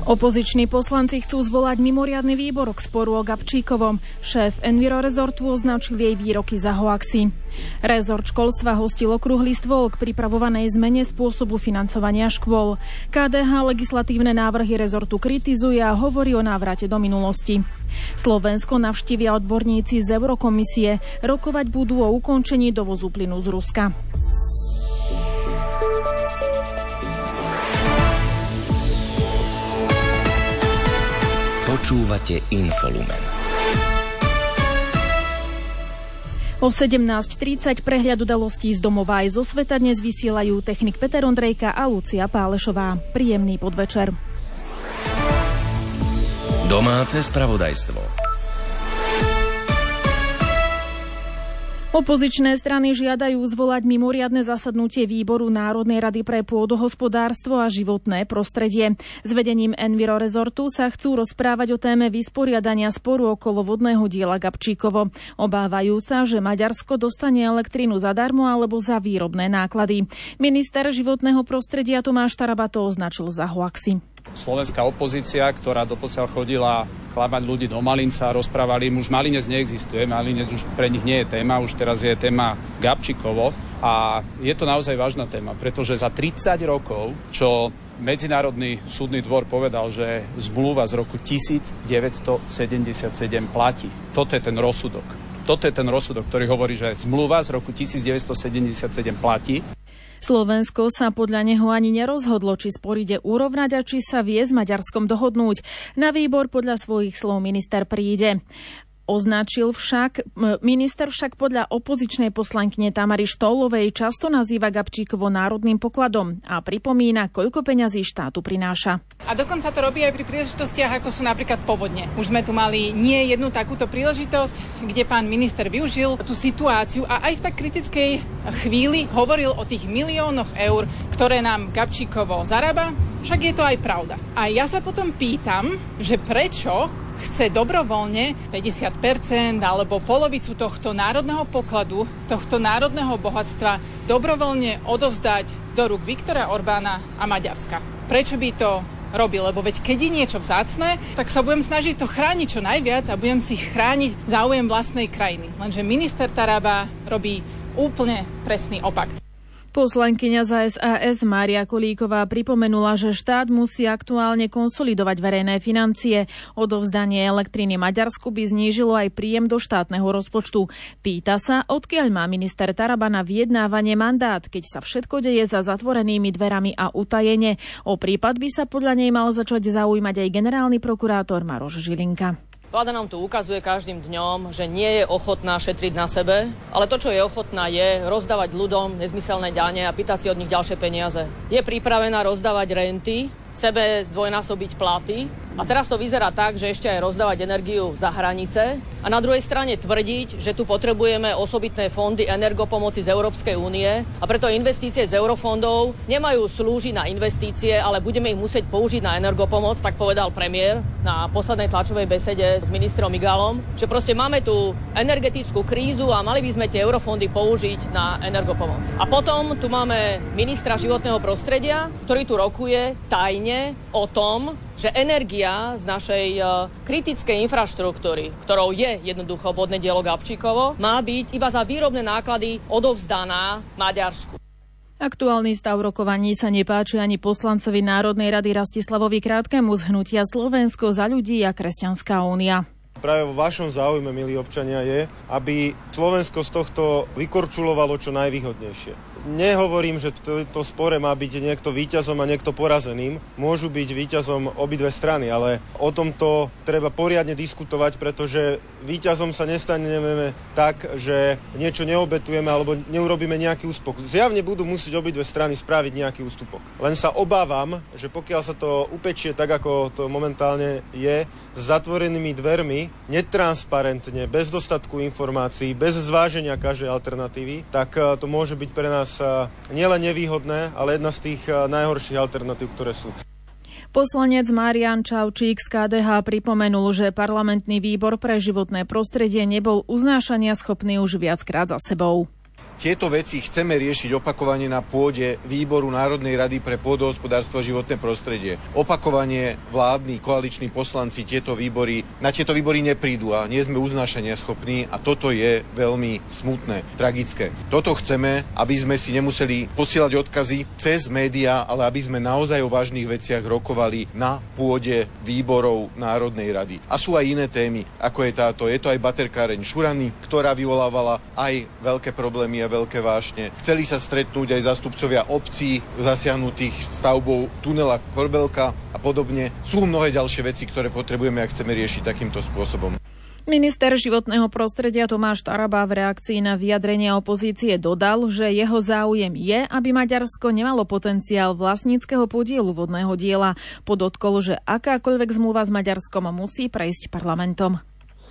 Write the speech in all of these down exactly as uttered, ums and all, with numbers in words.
Opoziční poslanci chcú zvolať mimoriadny výbor k sporu o Gabčíkovom. Šéf Enviro rezortu označil jej výroky za hoaxy. Rezort školstva hostil okrúhly stôl k pripravovanej zmene spôsobu financovania škôl. ká dé há legislatívne návrhy rezortu kritizuje a hovorí o návrate do minulosti. Slovensko navštívia odborníci z Eurokomisie. Rokovať budú o ukončení dovozu plynu z Ruska. Počúvate Infolumen. O sedemnásť tridsať prehľad udalostí z domova aj zo sveta dnes vysielajú technik Peter Ondrejka a Lucia Pálešová. Príjemný podvečer. Domáce spravodajstvo. Opozičné strany žiadajú zvolať mimoriadne zasadnutie výboru Národnej rady pre pôdohospodárstvo a životné prostredie. S vedením Enviro rezortu sa chcú rozprávať o téme vysporiadania sporu okolo vodného diela Gabčíkovo. Obávajú sa, že Maďarsko dostane elektrínu zadarmo alebo za výrobné náklady. Minister životného prostredia Tomáš Taraba to označil za hoaxy. Slovenská opozícia, ktorá doposiaľ chodila klamať ľudí do Malinca, rozprávali im, už Malinec neexistuje, Malinec už pre nich nie je téma, už teraz je téma Gabčíkovo a je to naozaj vážna téma, pretože za tridsať rokov, čo Medzinárodný súdny dvor povedal, že zmluva z roku devätnásťsedemdesiatsedem platí. Toto je ten rozsudok. Toto je ten rozsudok, ktorý hovorí, že zmluva z roku devätnásťsedemdesiatsedem platí. Slovensko sa podľa neho ani nerozhodlo, či spor ide urovnať a či sa vie s Maďarskom dohodnúť. Na výbor podľa svojich slov minister príde. Označil však, minister však podľa opozičnej poslankyne Tamary Štolovej často nazýva Gabčíkovo národným pokladom a pripomína, koľko peňazí štátu prináša. A dokonca to robí aj pri príležitostiach, ako sú napríklad povodne. Už sme tu mali nie jednu takúto príležitosť, kde pán minister využil tú situáciu a aj v tak kritickej chvíli hovoril o tých miliónoch eur, ktoré nám Gabčíkovo zarába. Však je to aj pravda. A ja sa potom pýtam, že prečo chce dobrovoľne päťdesiat percent alebo polovicu tohto národného pokladu, tohto národného bohatstva dobrovoľne odovzdať do rúk Viktora Orbána a Maďarska. Prečo by to robil? Lebo veď keď je niečo vzácne, tak sa budem snažiť to chrániť čo najviac a budem si chrániť záujem vlastnej krajiny. Lenže minister Taraba robí úplne presný opak. Poslankyňa za es a es Mária Kolíková pripomenula, že štát musí aktuálne konsolidovať verejné financie. Odovzdanie elektriny Maďarsku by znížilo aj príjem do štátneho rozpočtu. Pýta sa, odkiaľ má minister Taraba na vyjednávanie mandát, keď sa všetko deje za zatvorenými dverami a utajene. O prípad by sa podľa nej mal začať zaujímať aj generálny prokurátor Maroš Žilinka. Vláda nám tu ukazuje každým dňom, že nie je ochotná šetriť na sebe, ale to, čo je ochotná, je rozdávať ľuďom nezmyselné dane a pýtať si od nich ďalšie peniaze. Je pripravená rozdávať renty, sebe zdvojnásobiť platy a teraz to vyzerá tak, že ešte aj rozdávať energiu za hranice a na druhej strane tvrdiť, že tu potrebujeme osobitné fondy energopomoci z Európskej únie a preto investície z eurofondov nemajú slúžiť na investície, ale budeme ich musieť použiť na energopomoc, tak povedal premiér na poslednej tlačovej besede s ministrom Migalom, že proste máme tu energetickú krízu a mali by sme tie eurofondy použiť na energopomoc. A potom tu máme ministra životného prostredia, ktorý tu rokuje tajne o tom, že energia z našej kritickej infraštruktúry, ktorou je jednoducho vodné dielo Gabčíkovo, má byť iba za výrobné náklady odovzdaná Maďarsku. Aktuálny stav rokovaní sa nepáči ani poslancovi Národnej rady Rastislavovi Krátkemu z hnutia Slovensko za ľudí a Kresťanská únia. Práve vo vašom záujme, milí občania, je, aby Slovensko z tohto vykorčulovalo čo najvýhodnejšie. Nehovorím, že v tomto spore má byť niekto víťazom a niekto porazeným. Môžu byť víťazom obidve strany, ale o tomto treba poriadne diskutovať, pretože víťazom sa nestaneme tak, že niečo neobetujeme alebo neurobíme nejaký ústupok. Zjavne budú musieť obidve strany spraviť nejaký ústupok. Len sa obávam, že pokiaľ sa to upečie tak, ako to momentálne je, s zatvorenými dvermi, netransparentne, bez dostatku informácií, bez zváženia každej alternatívy, tak to môže byť pre nás nielen nevýhodné, ale jedna z tých najhorších alternatív, ktoré sú. Poslanec Marián Čaučík z ká dé há pripomenul, že parlamentný výbor pre životné prostredie nebol uznášania schopný už viackrát za sebou. tieto veci chceme riešiť opakovane na pôde výboru Národnej rady pre pôdohospodárstvo a životné prostredie. Opakovane vládni koaliční poslanci tieto výbory, na tieto výbory neprídu a nie sme uznášania schopní a toto je veľmi smutné, tragické. Toto chceme, aby sme si nemuseli posielať odkazy cez médiá, ale aby sme naozaj o vážnych veciach rokovali na pôde výborov Národnej rady. A sú aj iné témy, ako je táto. Je to aj baterkáreň Šurany, ktorá vyvolávala aj veľké problémy a veľké vášne. Chceli sa stretnúť aj zástupcovia obcí zasiahnutých stavbou tunela Korbelka a podobne. Sú mnohé ďalšie veci, ktoré potrebujeme a chceme riešiť takýmto spôsobom. Minister životného prostredia Tomáš Taraba v reakcii na vyjadrenie opozície dodal, že jeho záujem je, aby Maďarsko nemalo potenciál vlastníckeho podielu vodného diela. Podotkol, že akákoľvek zmluva s Maďarskom musí prejsť parlamentom.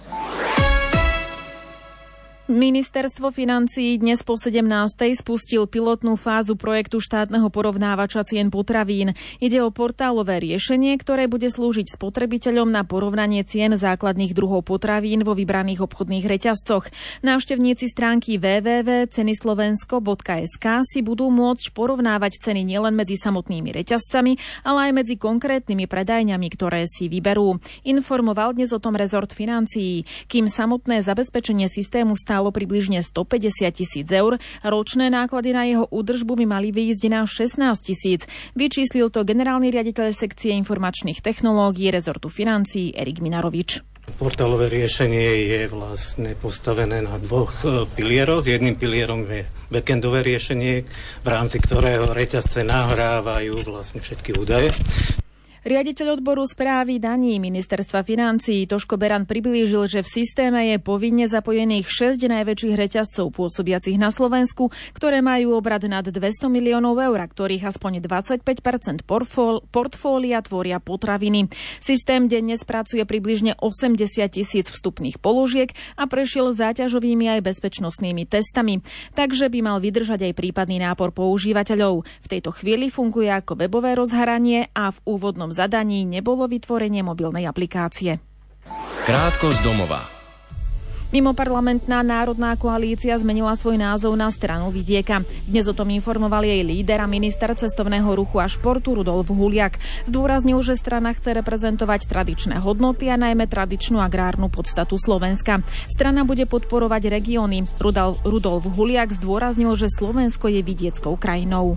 Ministerstvo financií dnes po sedemnástej spustil pilotnú fázu projektu štátneho porovnávača cien potravín. Ide o portálové riešenie, ktoré bude slúžiť spotrebiteľom na porovnanie cien základných druhov potravín vo vybraných obchodných reťazcoch. Návštevníci stránky w w w bodka ceny slovensko bodka es ká si budú môcť porovnávať ceny nielen medzi samotnými reťazcami, ale aj medzi konkrétnymi predajňami, ktoré si vyberú. Informoval dnes o tom rezort financií. Kým samotné zabezpečenie systému stálo približne stopäťdesiat tisíc eur, ročné náklady na jeho údržbu by mali vyjsť na šestnásť tisíc. Vyčíslil to generálny riaditeľ sekcie informačných technológií rezortu financií Erik Minarovič. Portálové riešenie je vlastne postavené na dvoch pilieroch. Jedným pilierom je backendové riešenie, v rámci ktorého reťazce nahrávajú vlastne všetky údaje. Riaditeľ odboru správy daní ministerstva financií Toško Beran priblížil, že v systéme je povinne zapojených šesť najväčších reťazcov pôsobiacich na Slovensku, ktoré majú obrad nad dvesto miliónov eur, ktorých aspoň dvadsaťpäť percent portfólia tvoria potraviny. Systém denne spracuje približne osemdesiat tisíc vstupných položiek a prešiel záťažovými aj bezpečnostnými testami, takže by mal vydržať aj prípadný nápor používateľov. V tejto chvíli funguje ako webové rozhranie a v úvodnom zadaní nebolo vytvorenie mobilnej aplikácie. Krátko z domova. Mimoparlamentná národná koalícia zmenila svoj názov na Stranu vidieka. Dnes o tom informoval jej líder a minister cestovného ruchu a športu Rudolf Huliak. Zdôraznil, že strana chce reprezentovať tradičné hodnoty a najmä tradičnú agrárnu podstatu Slovenska. Strana bude podporovať regióny. Rudolf Huliak zdôraznil, že Slovensko je vidieckou krajinou.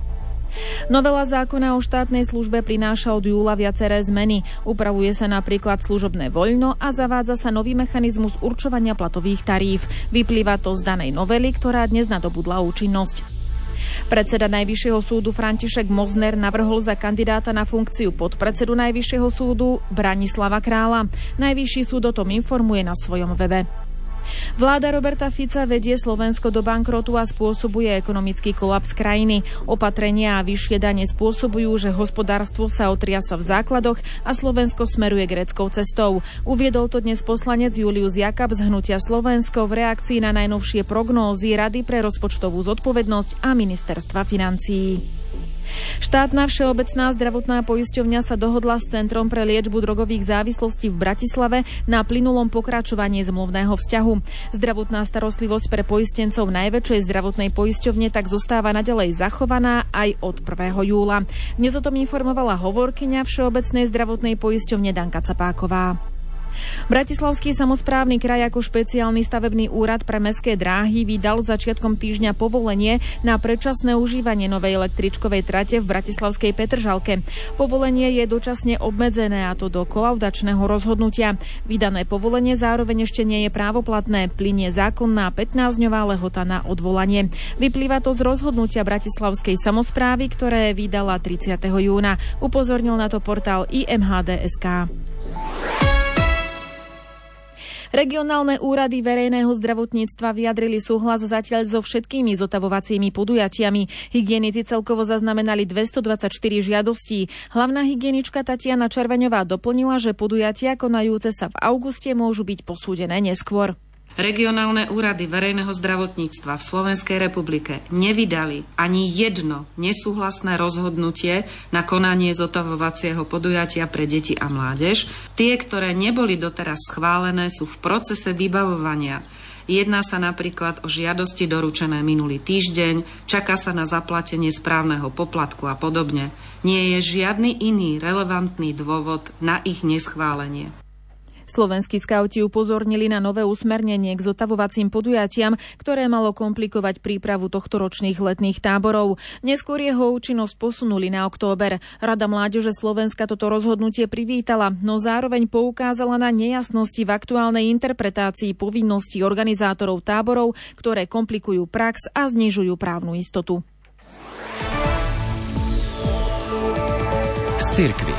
Novela zákona o štátnej službe prináša od júla viaceré zmeny. Upravuje sa napríklad služobné voľno a zavádza sa nový mechanizmus určovania platových taríf. Vyplýva to z danej novely, ktorá dnes nadobudla účinnosť. Predseda Najvyššieho súdu František Mozner navrhol za kandidáta na funkciu podpredsedu Najvyššieho súdu Branislava Krála. Najvyšší súd o tom informuje na svojom webe. Vláda Roberta Fica vedie Slovensko do bankrotu a spôsobuje ekonomický kolaps krajiny. Opatrenia a vyššie dane spôsobujú, že hospodárstvo sa otriasa v základoch a Slovensko smeruje gréckou cestou. Uviedol to dnes poslanec Julius Jakab z hnutia Slovensko v reakcii na najnovšie prognózy Rady pre rozpočtovú zodpovednosť a ministerstva financií. Štátna všeobecná zdravotná poisťovňa sa dohodla s Centrom pre liečbu drogových závislostí v Bratislave na plynulom pokračovaní zmluvného vzťahu. Zdravotná starostlivosť pre poistencov najväčšej zdravotnej poisťovne tak zostáva naďalej zachovaná aj od prvého júla. Dnes o tom informovala hovorkyňa Všeobecnej zdravotnej poisťovne Danka Capáková. Bratislavský samosprávny kraj ako špeciálny stavebný úrad pre mestské dráhy vydal začiatkom týždňa povolenie na predčasné užívanie novej električkovej trate v bratislavskej Petržalke. Povolenie je dočasne obmedzené, a to do kolaudačného rozhodnutia. Vydané povolenie zároveň ešte nie je právoplatné. Plynie zákonná pätnásťdňová lehota na odvolanie. Vyplýva to z rozhodnutia bratislavskej samosprávy, ktoré vydala tridsiateho júna. Upozornil na to portál í em há dé bodka es ká. Regionálne úrady verejného zdravotníctva vyjadrili súhlas zatiaľ so všetkými zotavovacími podujatiami. Hygienici celkovo zaznamenali dvestodvadsaťštyri žiadostí. Hlavná hygienička Tatiana Červeňová doplnila, že podujatia konajúce sa v auguste môžu byť posúdené neskôr. Regionálne úrady verejného zdravotníctva v Slovenskej republike nevydali ani jedno nesúhlasné rozhodnutie na konanie zotavovacieho podujatia pre deti a mládež. Tie, ktoré neboli doteraz schválené, sú v procese vybavovania. Jedná sa napríklad o žiadosti doručené minulý týždeň, čaká sa na zaplatenie správneho poplatku a podobne. Nie je žiadny iný relevantný dôvod na ich neschválenie. Slovenskí skauti upozornili na nové usmernenie k zotavovacím podujatiam, ktoré malo komplikovať prípravu tohtoročných letných táborov. Neskôr jeho účinnosť posunuli na október. Rada mládeže Slovenska toto rozhodnutie privítala, no zároveň poukázala na nejasnosti v aktuálnej interpretácii povinností organizátorov táborov, ktoré komplikujú prax a znižujú právnu istotu. Z cirkvi.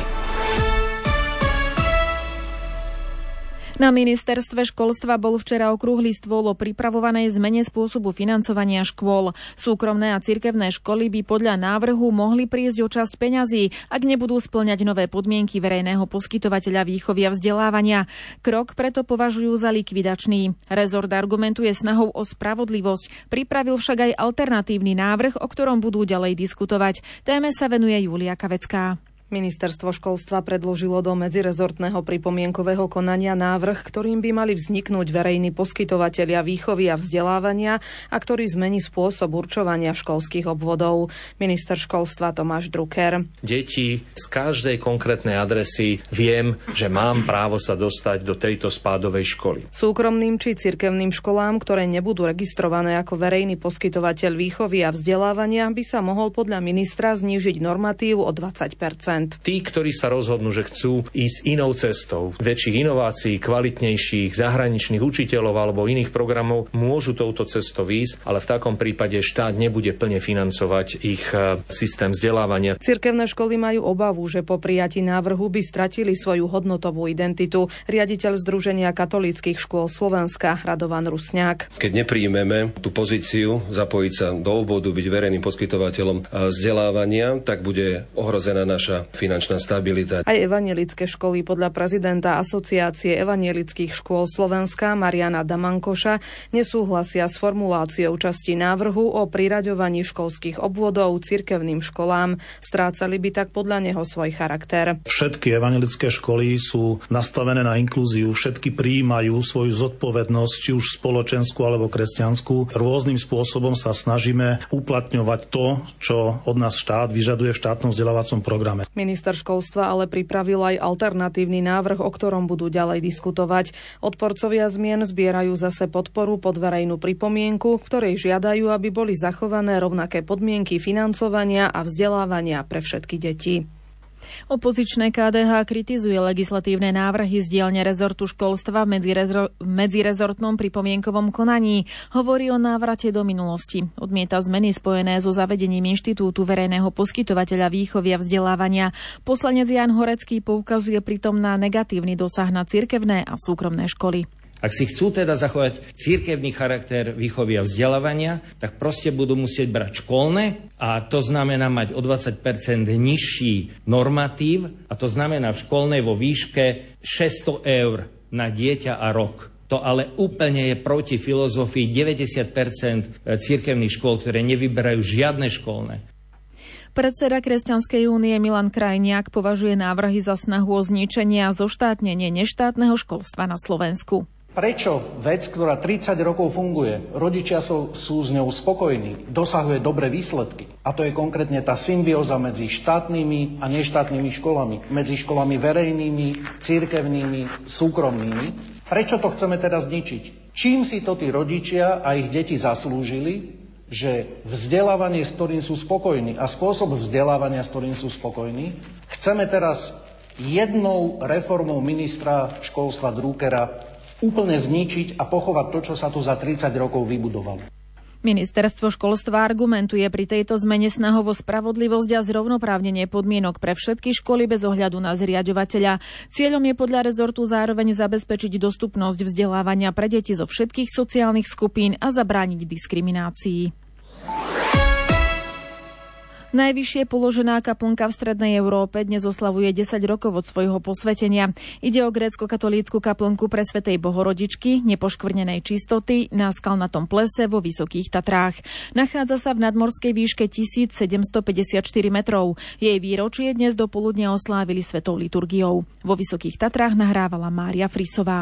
Na ministerstve školstva bol včera okrúhly stôl o pripravovanej zmene spôsobu financovania škôl. Súkromné a cirkevné školy by podľa návrhu mohli prísť o časť peňazí, ak nebudú spĺňať nové podmienky verejného poskytovateľa výchovy a vzdelávania. Krok preto považujú za likvidačný. Rezort argumentuje snahou o spravodlivosť, pripravil však aj alternatívny návrh, o ktorom budú ďalej diskutovať. Téme sa venuje Julia Kavecká. Ministerstvo školstva predložilo do medzirezortného pripomienkového konania návrh, ktorým by mali vzniknúť verejní poskytovatelia výchovy a vzdelávania a ktorý zmení spôsob určovania školských obvodov. Minister školstva Tomáš Drucker. Deti z každej konkrétnej adresy viem, že mám právo sa dostať do tejto spádovej školy. Súkromným či cirkevným školám, ktoré nebudú registrované ako verejný poskytovateľ výchovy a vzdelávania, by sa mohol podľa ministra znížiť normatív o dvadsať percent. Tí, ktorí sa rozhodnú, že chcú ísť inou cestou, väčších inovácií, kvalitnejších zahraničných učiteľov alebo iných programov, môžu touto cestou ísť, ale v takom prípade štát nebude plne financovať ich systém vzdelávania. Cirkevné školy majú obavu, že po prijatí návrhu by stratili svoju hodnotovú identitu. Riaditeľ Združenia katolíckych škôl Slovenska Radovan Rusňák. Keď nepríjmeme tú pozíciu zapojiť sa do obvodu, byť verejným poskytovateľom vzdelávania, tak bude ohrozená naša finančná stabilita. Aj evanjelické školy podľa prezidenta Asociácie evanjelických škôl Slovenska Mariana Damankoša nesúhlasia s formuláciou časti návrhu o priraďovaní školských obvodov cirkevným školám. Strácali by tak podľa neho svoj charakter. Všetky evanjelické školy sú nastavené na inklúziu, všetky prijímajú svoju zodpovednosť, či už spoločenskú alebo kresťanskú. Rôznym spôsobom sa snažíme uplatňovať to, čo od nás štát vyžaduje v štátnom vzdelávacom programe. Minister školstva ale pripravil aj alternatívny návrh, o ktorom budú ďalej diskutovať. Odporcovia zmien zbierajú zase podporu pod verejnú pripomienku, ktorej žiadajú, aby boli zachované rovnaké podmienky financovania a vzdelávania pre všetky deti. Opozičné ká dé há kritizuje legislatívne návrhy z dielne rezortu školstva v medzirezor- medzirezortnom pripomienkovom konaní. Hovorí o návrate do minulosti. Odmieta zmeny spojené so zavedením inštitútu verejného poskytovateľa výchovy a vzdelávania. Poslanec Ján Horecký poukazuje pritom na negatívny dosah na cirkevné a súkromné školy. Ak si chcú teda zachovať cirkevný charakter výchovy a vzdelávania, tak proste budú musieť brať školné a to znamená mať o dvadsať percent nižší normatív a to znamená v školnej vo výške šesťsto eur na dieťa a rok. To ale úplne je proti filozofii deväťdesiat percent cirkevných škôl, ktoré nevyberajú žiadne školné. Predseda Kresťanskej únie Milan Krajniak považuje návrhy za snahu o zničenie a zoštátnenie neštátneho školstva na Slovensku. Prečo vec, ktorá tridsať rokov funguje, rodičia sú, sú s ňou spokojní, dosahuje dobré výsledky, a to je konkrétne tá symbióza medzi štátnymi a neštátnymi školami, medzi školami verejnými, cirkevnými, súkromnými, prečo to chceme teda zničiť? Čím si to tí rodičia a ich deti zaslúžili, že vzdelávanie, s ktorým sú spokojní a spôsob vzdelávania, s ktorým sú spokojní, chceme teraz jednou reformou ministra školstva Druckera úplne zničiť a pochovať to, čo sa tu za tridsať rokov vybudovalo. Ministerstvo školstva argumentuje pri tejto zmene snahou o spravodlivosť a zrovnoprávnenie podmienok pre všetky školy bez ohľadu na zriaďovateľa. Cieľom je podľa rezortu zároveň zabezpečiť dostupnosť vzdelávania pre deti zo všetkých sociálnych skupín a zabrániť diskriminácii. Najvyššie položená kaplnka v strednej Európe dnes oslavuje desať rokov od svojho posvetenia. Ide o grécko-katolícku kaplnku pre svätej Bohorodičky, nepoškvrnenej čistoty, na skalnatom plese vo Vysokých Tatrách. Nachádza sa v nadmorskej výške tisícsedemstopäťdesiatštyri metrov. Jej výročie dnes do poludnia oslávili svetou liturgiou. Vo Vysokých Tatrách nahrávala Mária Frisová.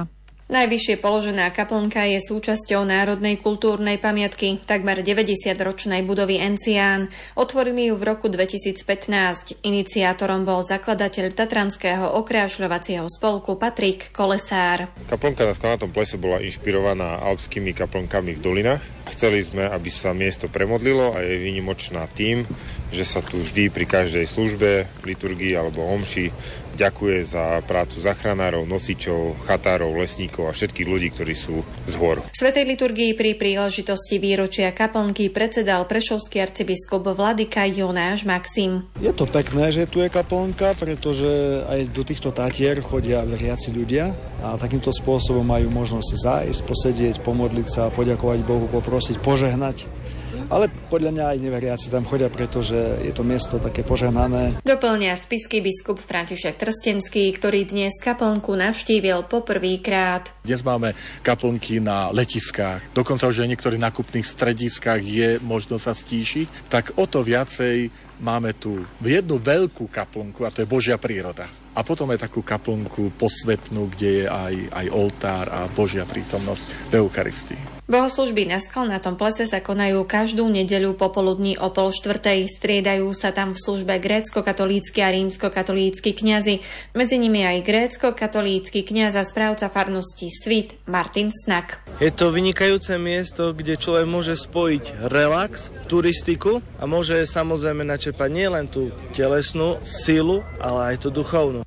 Najvyššie položená kaplnka je súčasťou národnej kultúrnej pamiatky takmer deväťdesiatročnej budovy Encián. Otvorili ju v roku dvetisícpätnásť. Iniciátorom bol zakladateľ Tatranského okrášľovacieho spolku Patrik Kolesár. Kaplnka na Skalnatom plese bola inšpirovaná alpskými kaplnkami v dolinách. Chceli sme, aby sa miesto premodlilo a je výnimočná tým, že sa tu vždy pri každej službe, liturgii alebo omši ďakuje za prácu zachránárov, nosičov, chatárov, lesníkov a všetkých ľudí, ktorí sú z hôr. Svätej liturgii pri príležitosti výročia kaplnky predsedal prešovský arcibiskup Vladyka Jonáš Maxim. Je to pekné, že tu je kaplnka, pretože aj do týchto tátier chodia veriaci ľudia a takýmto spôsobom majú možnosť zájsť, posedieť, pomodliť sa, poďakovať Bohu, poprosiť, požehnať. Ale podľa mňa aj neveriaci tam chodia, pretože je to miesto také požehnané. Doplňa spišský biskup František Trstenský, ktorý dnes kaplnku navštívil poprvýkrát. Dnes máme kaplnky na letiskách, dokonca už aj v niektorých nákupných strediskách je možnosť sa stíšiť, tak o to viacej máme tu jednu veľkú kaplnku a to je Božia príroda. A potom aj takú kaplnku posvetnú, kde je aj, aj oltár a Božia prítomnosť v Eucharistii. Bohoslužby na Skalnatom plese sa konajú každú nedeľu popoludní o pol štvrtej. Striedajú sa tam v službe grécko-katolícky a rímsko-katolícky kňazi. Medzi nimi aj grécko-katolícky kňaz a správca farnosti Svit Martin Snak. Je to vynikajúce miesto, kde človek môže spojiť relax, turistiku a môže samozrejme načerpať nielen tú telesnú silu, ale aj tú duchovnú.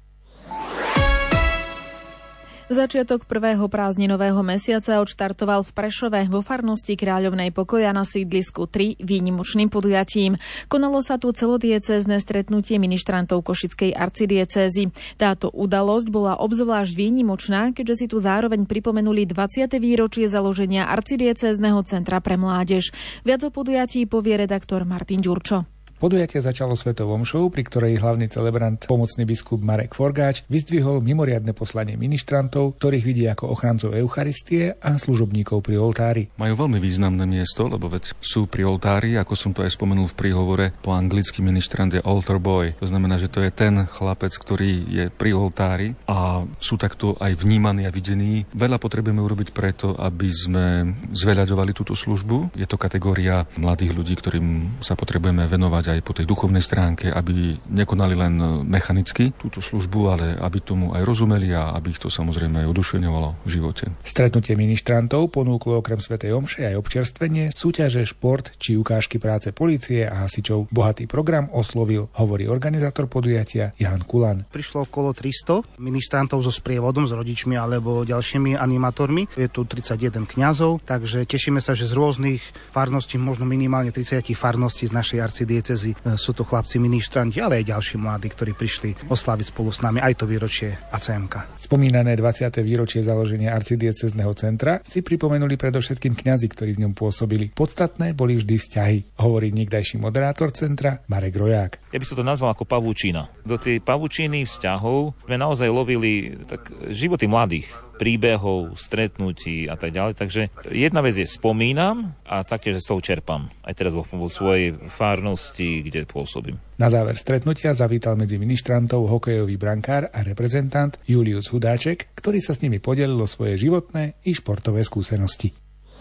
Začiatok prvého prázdninového mesiaca odštartoval v Prešove vo farnosti Kráľovnej Pokoja na sídlisku tri výnimočným podujatím. Konalo sa tu celodiecézne stretnutie ministrantov Košickej arcidiecézy. Táto udalosť bola obzvlášť výnimočná, keďže si tu zároveň pripomenuli dvadsiate výročie založenia arcidiecézneho centra pre mládež. Viac o podujatí povie redaktor Martin Ďurčo. Podujatie začalo svetou omšou, pri ktorej hlavný celebrant, pomocný biskup Marek Forgáč, vyzdvihol mimoriadne poslanie ministrantov, ktorých vidí ako ochrancov Eucharistie a služobníkov pri oltári. Majú veľmi významné miesto, lebo veď sú pri oltári, ako som to aj spomenul v príhovore, po anglicky ministrant je altar boy. To znamená, že to je ten chlapec, ktorý je pri oltári a sú takto aj vnímaní a videní. Veľa potrebujeme urobiť preto, aby sme zveľaďovali túto službu. Je to kategória mladých ľudí, ktorým sa potrebujeme venovať aj po tej duchovnej stránke, aby nekonali len mechanicky túto službu, ale aby tomu aj rozumeli a aby ich to samozrejme aj oduševňovalo v živote. Stretnutie ministrantov ponúklo okrem svätej omše aj občerstvenie, súťaže, šport či ukážky práce polície a hasičov. Bohatý program oslovil, hovorí organizátor podujatia Jan Kulan. Prišlo okolo tristo ministrantov so sprievodom, s rodičmi alebo ďalšími animátormi. Je tu tridsaťjeden kňazov, takže tešíme sa, že z rôznych farností, možno minimálne tridsať farností z našej arcidiecézy sú to chlapci ministranti, ale aj ďalší mladí, ktorí prišli osláviť spolu s nami aj to výročie á cé emka. Spomínané dvadsiate výročie založenia arcidiecézneho centra si pripomenuli predovšetkým kňazi, ktorí v ňom pôsobili. Podstatné boli vždy vzťahy, hovorí niekdajší moderátor centra Marek Roják. Ja by som to nazval ako pavúčina. Do tej pavúčiny vzťahov sme naozaj lovili tak životy mladých, príbehov, stretnutí a tak ďalej. Takže jedna vec je spomínam a také, že z toho čerpám. Aj teraz vo, vo svojej farnosti, kde pôsobím. Na záver stretnutia zavítal medzi ministrantov hokejový brankár a reprezentant Julius Hudáček, ktorý sa s nimi podelil o svoje životné i športové skúsenosti.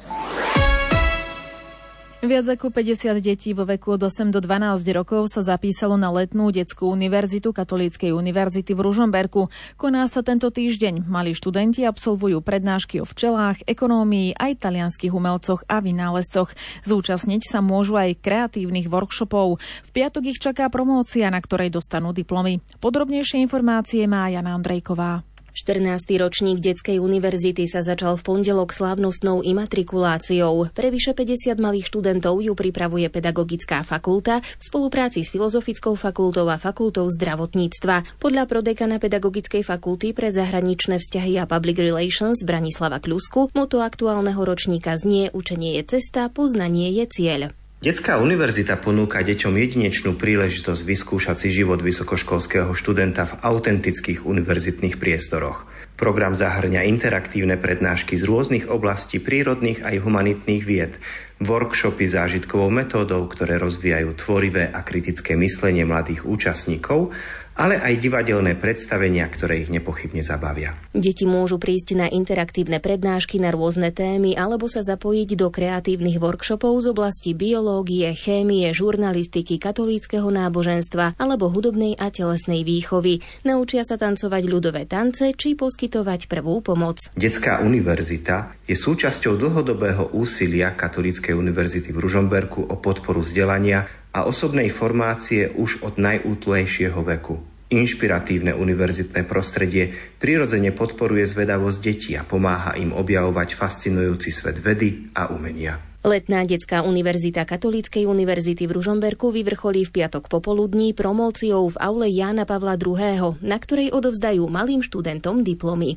Viac ako päťdesiat detí vo veku od osem do dvanásť rokov sa zapísalo na letnú detskú univerzitu Katolíckej univerzity v Ružomberku. Koná sa tento týždeň. Mali študenti absolvujú prednášky o včelách, ekonómii, aj talianskych umelcoch a vynálezcoch. Zúčastniť sa môžu aj kreatívnych workshopov. V piatok ich čaká promócia, na ktorej dostanú diplomy. Podrobnejšie informácie má Jana Andrejková. štrnásty ročník Detskej univerzity sa začal v pondelok slávnostnou imatrikuláciou. Pre vyše päťdesiat malých študentov ju pripravuje Pedagogická fakulta v spolupráci s Filozofickou fakultou a Fakultou zdravotníctva. Podľa prodekana Pedagogickej fakulty pre zahraničné vzťahy a Public Relations Branislava Kľusku moto aktuálneho ročníka znie: Učenie je cesta, poznanie je cieľ. Detská univerzita ponúka deťom jedinečnú príležitosť vyskúšať si život vysokoškolského študenta v autentických univerzitných priestoroch. Program zahŕňa interaktívne prednášky z rôznych oblastí prírodných aj humanitných vied, workshopy zážitkovou metódou, ktoré rozvíjajú tvorivé a kritické myslenie mladých účastníkov, ale aj divadelné predstavenia, ktoré ich nepochybne zabavia. Deti môžu prísť na interaktívne prednášky na rôzne témy alebo sa zapojiť do kreatívnych workshopov z oblasti biológie, chémie, žurnalistiky, katolíckeho náboženstva alebo hudobnej a telesnej výchovy. Naučia sa tancovať ľudové tance či poskytovať prvú pomoc. Detská univerzita je súčasťou dlhodobého úsilia Katolíckej univerzity v Ružomberku o podporu vzdelania a osobnej formácie už od najútlejšieho veku. Inšpiratívne univerzitné prostredie prirodzene podporuje zvedavosť detí a pomáha im objavovať fascinujúci svet vedy a umenia. Letná detská univerzita Katolíckej univerzity v Ružomberku vyvrcholí v piatok popoludní promóciou v aule Jána Pavla druhého., na ktorej odovzdajú malým študentom diplomy.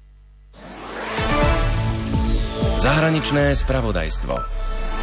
Zahraničné spravodajstvo.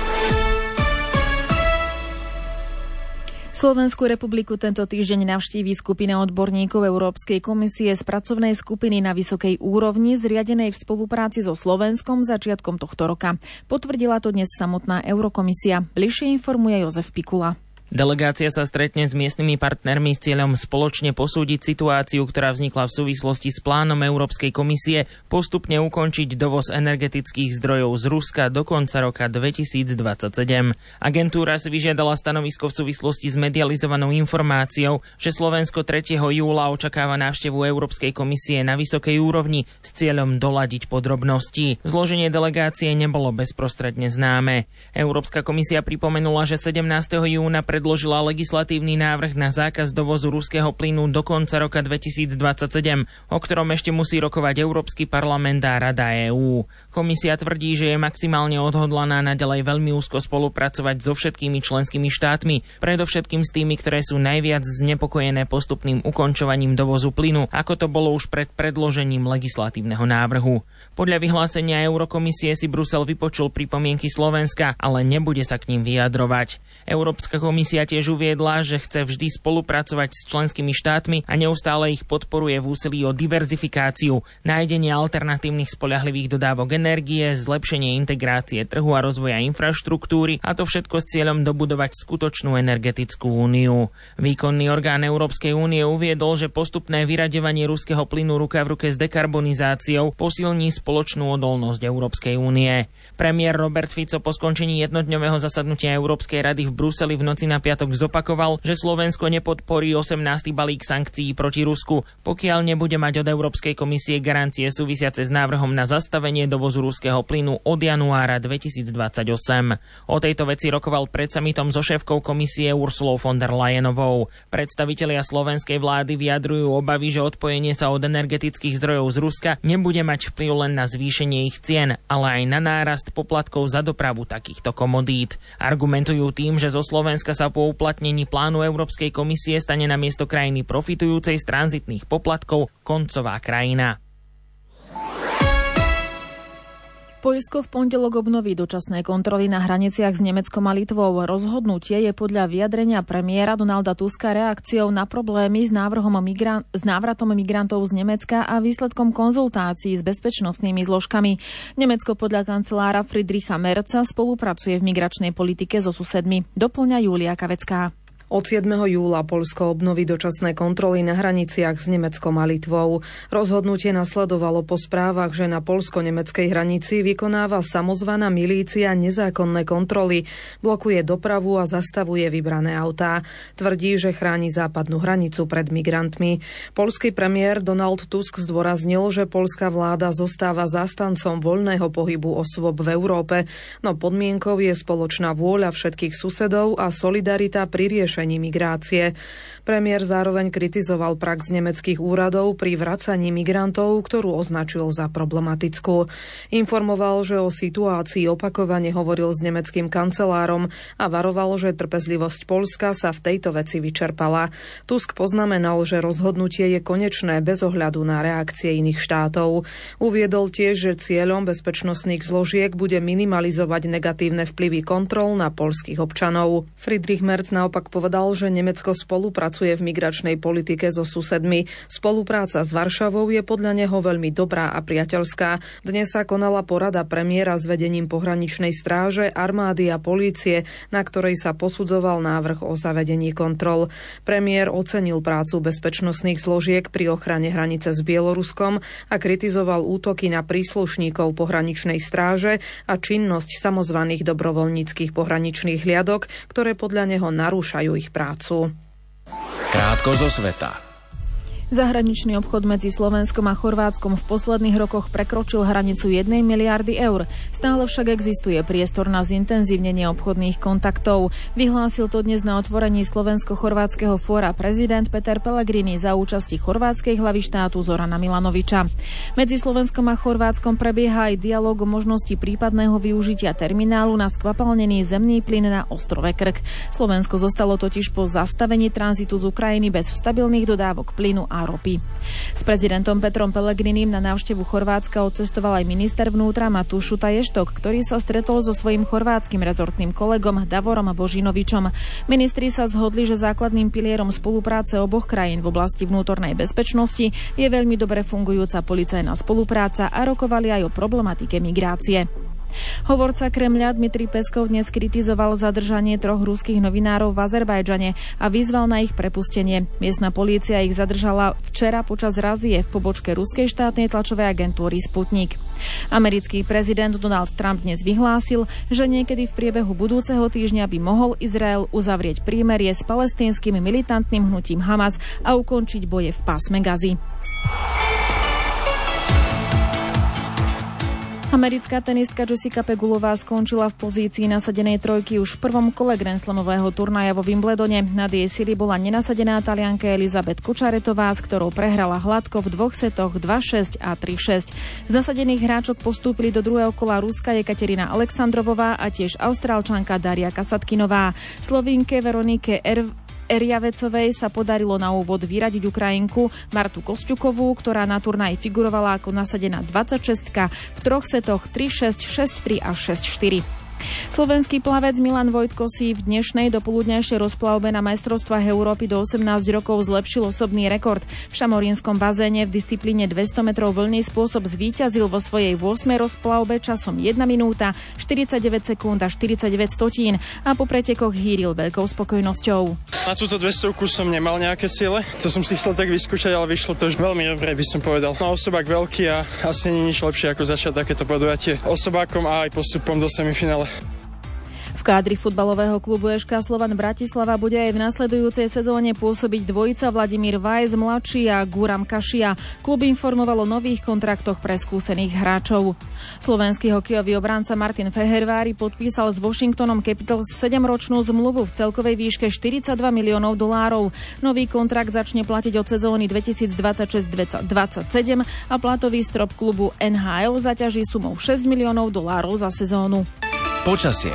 Slovenskú republiku tento týždeň navštíví skupina odborníkov Európskej komisie z pracovnej skupiny na vysokej úrovni zriadenej v spolupráci so Slovenskom začiatkom tohto roka. Potvrdila to dnes samotná Eurokomisia. Bližšie informuje Jozef Pikula. Delegácia sa stretne s miestnymi partnermi s cieľom spoločne posúdiť situáciu, ktorá vznikla v súvislosti s plánom Európskej komisie postupne ukončiť dovoz energetických zdrojov z Ruska do konca roka dvetisícdvadsaťsedem. Agentúra si vyžiadala stanovisko v súvislosti s medializovanou informáciou, že Slovensko tretieho júla očakáva návštevu Európskej komisie na vysokej úrovni s cieľom doladiť podrobnosti. Zloženie delegácie nebolo bezprostredne známe. Európska komisia pripomenula, že sedemnásteho júna predložila legislatívny návrh na zákaz dovozu ruského plynu do konca roka dvetisícdvadsaťsedem, o ktorom ešte musí rokovať Európsky parlament a Rada EÚ. Komisia tvrdí, že je maximálne odhodlaná naďalej veľmi úzko spolupracovať so všetkými členskými štátmi, predovšetkým s tými, ktoré sú najviac znepokojené postupným ukončovaním dovozu plynu, ako to bolo už pred predložením legislatívneho návrhu. Podľa vyhlásenia Eurokomisie si Brusel vypočul pripomienky Slovenska, ale nebude sa k ním vyjadrovať. Európska komisia tiež uviedla, že chce vždy spolupracovať s členskými štátmi a neustále ich podporuje v úsilí o diverzifikáciu, nájdenie alternatívnych spoľahlivých dodávok energie, zlepšenie integrácie trhu a rozvoja infraštruktúry, a to všetko s cieľom dobudovať skutočnú energetickú úniu. Výkonný orgán Európskej únie uviedol, že postupné vyraďovanie ruského plynu ruka v ruke s dekarbonizáciou posilní spoločnú odolnosť Európskej únie. Premiér Robert Fico po skončení jednodňového zasadnutia Európskej rady v Bruseli v noci na piatok zopakoval, že Slovensko nepodporí osemnásty balík sankcií proti Rusku, pokiaľ nebude mať od Európskej komisie garancie súvisiace s návrhom na zastavenie dovozu ruského plynu od januára dvetisícdvadsaťosem. O tejto veci rokoval pred samitom so šéfkou komisie Ursulou von der Leyenovou. Predstavitelia slovenskej vlády vyjadrujú obavy, že odpojenie sa od energetických zdrojov z Ruska nebude mať vplyv len na zvýšenie ich cien, ale aj na nárast poplatkov za dopravu takýchto komodít. Argumentujú tým, že zo Slovenska sa po uplatnení plánu Európskej komisie stane namiesto krajiny profitujúcej z tranzitných poplatkov koncová krajina. Poľsko v pondelok obnoví dočasné kontroly na hraniciach s Nemeckom a Litvou. Rozhodnutie je podľa vyjadrenia premiéra Donalda Tuska reakciou na problémy s, návrhom migran- s návratom migrantov z Nemecka a výsledkom konzultácií s bezpečnostnými zložkami. Nemecko podľa kancelára Friedricha Merza spolupracuje v migračnej politike so susedmi. Doplňa Júlia Kavecká. Od siedmeho júla Poľsko obnoví dočasné kontroly na hraniciach s Nemeckom a Litvou. Rozhodnutie nasledovalo po správach, že na poľsko-nemeckej hranici vykonáva samozvaná milícia nezákonné kontroly, blokuje dopravu a zastavuje vybrané autá. Tvrdí, že chráni západnú hranicu pred migrantmi. Poľský premiér Donald Tusk zdôraznil, že poľská vláda zostáva zástancom voľného pohybu osôb v Európe, no podmienkou je spoločná vôľa všetkých susedov a solidarita pri riešení migrácie. Premiér zároveň kritizoval prax nemeckých úradov pri vracaní migrantov, ktorú označil za problematickú. Informoval, že o situácii opakovane hovoril s nemeckým kancelárom a varoval, že trpezlivosť Poľska sa v tejto veci vyčerpala. Tusk poznamenal, že rozhodnutie je konečné bez ohľadu na reakcie iných štátov. Uviedol tiež, že cieľom bezpečnostných zložiek bude minimalizovať negatívne vplyvy kontrol na poľských občanov. Friedrich Merz naopak povedal, povedal, že Nemecko spolupracuje v migračnej politike so susedmi. Spolupráca s Varšavou je podľa neho veľmi dobrá a priateľská. Dnes sa konala porada premiéra s vedením pohraničnej stráže, armády a polície, na ktorej sa posudzoval návrh o zavedení kontrol. Premiér ocenil prácu bezpečnostných zložiek pri ochrane hranice s Bieloruskom a kritizoval útoky na príslušníkov pohraničnej stráže a činnosť samozvaných dobrovoľníckych pohraničných hliadok, ktoré podľa neho narúšajú ich prácu. Krátko zo sveta. Zahraničný obchod medzi Slovenskom a Chorvátskom v posledných rokoch prekročil hranicu jednej miliardy eur. Stále však existuje priestor na zintenzívnenie obchodných kontaktov. Vyhlásil to dnes na otvorení Slovensko-chorvátskeho fóra prezident Peter Pellegrini za účasti chorvátskej hlavy štátu Zorana Milanoviča. Medzi Slovenskom a Chorvátskom prebieha aj dialóg o možnosti prípadného využitia terminálu na skvapalnený zemný plyn na ostrove Krk. Slovensko zostalo totiž po zastavení tranzitu z Ukrajiny bez stabilných dodávok plynu a ropy. S prezidentom Petrom Pellegrinim na návštevu Chorvátska odcestoval aj minister vnútra Matúš Šuta Ještok, ktorý sa stretol so svojím chorvátskym rezortným kolegom Davorom Božinovičom. Ministri sa zhodli, že základným pilierom spolupráce oboch krajín v oblasti vnútornej bezpečnosti je veľmi dobre fungujúca policajná spolupráca a rokovali aj o problematike migrácie. Hovorca Kremľa Dmitrij Peskov dnes kritizoval zadržanie troch ruských novinárov v Azerbajdžane a vyzval na ich prepustenie. Miestna polícia ich zadržala včera počas razie v pobočke ruskej štátnej tlačovej agentúry Sputnik. Americký prezident Donald Trump dnes vyhlásil, že niekedy v priebehu budúceho týždňa by mohol Izrael uzavrieť prímerie s palestínskym militantným hnutím Hamas a ukončiť boje v pásme Gazy. Americká tenistka Jessica Pegulová skončila v pozícii nasadenej trojky už v prvom kole Grand Slamového turnaja vo Wimbledone. Nad jej sily bola nenasadená Talianka Elizabeth Kočaretová, s ktorou prehrala hladko v dvoch setoch dva šesť a tri šesť. Z nasadených hráčok postúpili do druhého kola Ruska Jekaterina Aleksandrovová a tiež Austrálčanka Daria Kasatkinová. Slovínke Veronike R. Eriavecovej sa podarilo na úvod vyradiť Ukrajinku Martu Kosťukovú, ktorá na turnaji figurovala ako nasadená dvadsaťšestka v troch setoch tri šesť, šesť tri a šesť štyri. Slovenský plavec Milan Vojtko si v dnešnej dopoludňajšej rozplavbe na majstrovstvách Európy do osemnásť rokov zlepšil osobný rekord. V šamorínskom bazéne v disciplíne dvesto metrov voľný spôsob zvíťazil vo svojej ôsmej rozplavbe časom jedna minúta, štyridsaťdeväť sekúnd a štyridsaťdeväť stotín a po pretekoch hýril veľkou spokojnosťou. Na túto dvestovku som nemal nejaké ciele, to som si chcel tak vyskúšať, ale vyšlo to už veľmi dobre, by som povedal. No osobák veľký a asi nie nič lepšie ako začať takéto podujatie osobákom a aj postupom do semifinále. V kádri futbalového klubu eš ká Slovan Bratislava bude aj v nasledujúcej sezóne pôsobiť dvojica Vladimír Vajs mladší a Guram Kašia. Klub informoval o nových kontraktoch pre skúsených hráčov. Slovenský hokejový obranca Martin Fehervári podpísal s Washingtonom Capitals sedemročnú zmluvu v celkovej výške štyridsaťdva miliónov dolárov. Nový kontrakt začne platiť od sezóny dvetisícdvadsaťšesť dvadsaťsedem a platový strop klubu en há el zaťaží sumou šesť miliónov dolárov za sezónu. Počasie.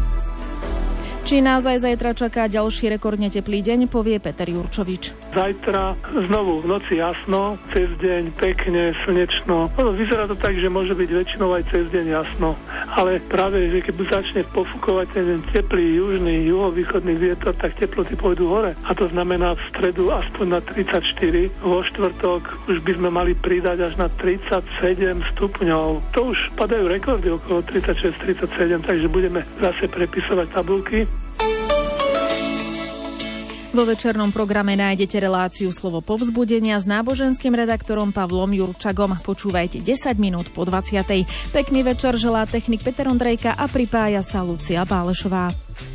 Či nás aj zajtra čaká ďalší rekordne teplý deň, povie Peter Jurčovič. Zajtra znovu v noci jasno, cez deň pekne, slnečno. No, vyzerá to tak, že môže byť väčšinou aj cez deň jasno. Ale práve, že keď začne pofúkovať ten teplý južný, juhovýchodný vietor, tak teploty pôjdu hore. A to znamená v stredu aspoň na tridsaťštyri. Vo štvrtok už by sme mali pridať až na tridsaťsedem stupňov. To už padajú rekordy okolo tridsaťšesť tridsaťsedem, takže budeme zase prepisovať tabulky. Vo večernom programe nájdete reláciu Slovo povzbudenia s náboženským redaktorom Pavlom Jurčagom. Počúvajte desať minút po dvadsiatej. Pekný večer želá technik Peter Ondrejka a pripája sa Lucia Bálešová.